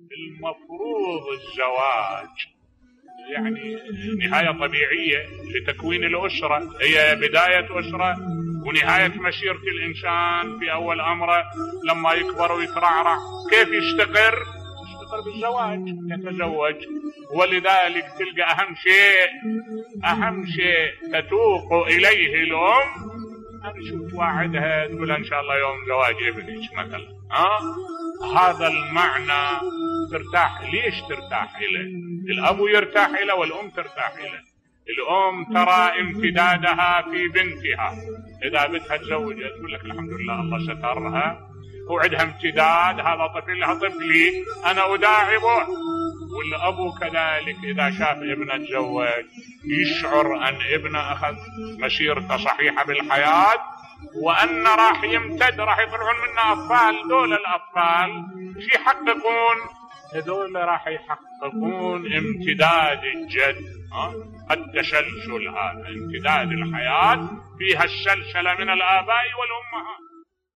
المفروض الزواج يعني نهاية طبيعية لتكوين الأسرة، هي بداية أسرة ونهاية مسيرة الإنسان في أول أمره لما يكبر ويترعرع. كيف يستقر بالزواج، يتزوج. ولذلك تلقى أهم شيء تتوق إليه الأم. أنا شفت واحدها تقول إن شاء الله يوم زواج ابنك مثلا، هذا المعنى ترتاح. ليش ترتاح إليه؟ الأب يرتاح إليه والأم ترتاح إليه. الأم ترى امتدادها في بنتها، إذا بنتها تزوجت تقول لك الحمد لله الله سترها وعندها امتداد، هذا طفلها طفلي أنا أداعبه. والأب كذلك إذا شاف ابنه تزوج يشعر أن ابنه أخذ مسيرته صحيحة بالحياة، وأن راح يمتد، راح يطلعون منه أطفال. دول الأطفال شي يحققون؟ هذول راح يحققون امتداد الجد، التسلسل، هذا امتداد الحياة فيها السلسلة من الآباء والأمهات.